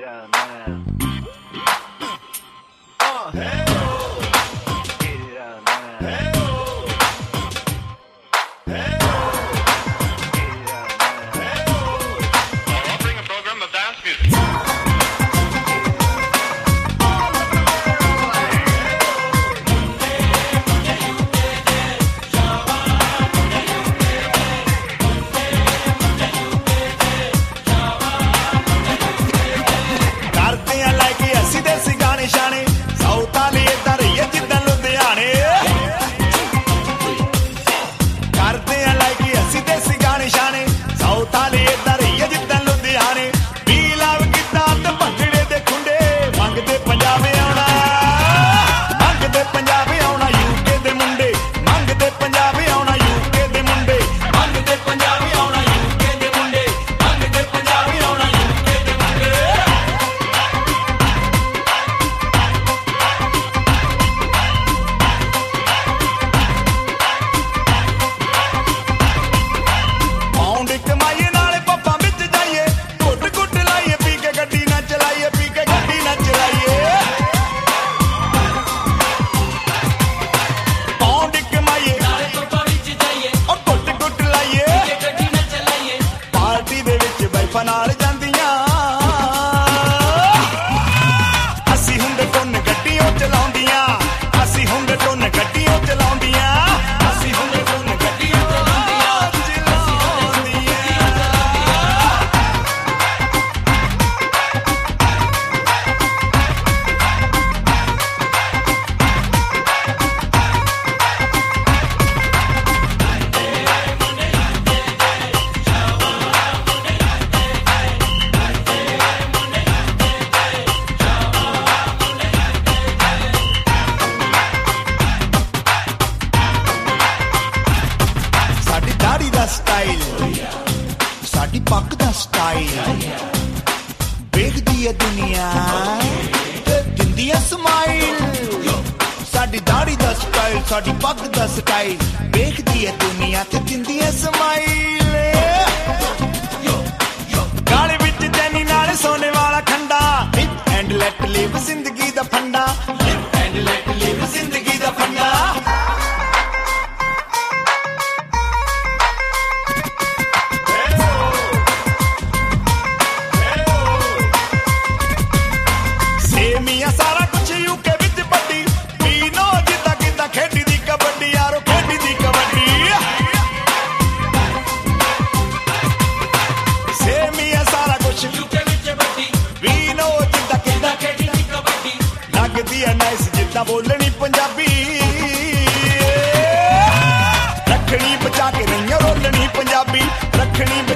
ਸਾਡੀ ਪੱਗ ਦਾ ਸਟਾਈਲ ਵੇਖਦੀ ਏ ਦੁਨੀਆ ਤੇ ਦਿੰਦੀ ਏ ਸਮਾਈਲ ਗਾਲੇ ਵਿੱਚ ਜੈਨੀ ਨਾਲ ਸੋਨੇ ਵਾਲਾ ਖੰਡਾ ਲਿਵ ਐਂਡ ਲੈਟ ਲਿਵ ਜ਼ਿੰਦਗੀ ਦਾ ਫੰਡਾ ਲਿਵ ਐਂਡ ਲੈਟ ਲਿਵ ਜ਼ਿੰਦਗੀ ਦਾ ਫੰਡਾ ਸੇਮੀਆਂ ਸਾਰਾ ਕੁਛ ਯੂਕੇ ਵਿੱਚ ਵੱਡੀ ਪੀਨੋ ਜਿੱਦਾਂ ਕਿੱਦਾਂ ਖੇਡੀ ਦੀ ਕਬੱਡੀ ਯਾਰੋ ਖੇਡੀ ਦੀ ਕਬੱਡੀ ਸੇਮੀਆਂ ਸਾਰਾ ਕੁਛ ਯੂਕੇ ਵਿੱਚ ਵੱਡੀ ਪੀਨੋ ਜਿੱਦਾਂ ਕਿੱਦਾਂ ਖੇਡੀ ਦੀ ਕਬੱਡੀ ਲੱਗਦੀ ਐ ਨਾਈਸ ਜਿੱਦਾਂ ਬੋਲਣੀ ਪੰਜਾਬੀ ਰੱਖਣੀ ਬਚਾ ਕੇ ਨਹੀਂ ਰੋਲਣੀ ਪੰਜਾਬੀ ਰੱਖਣੀ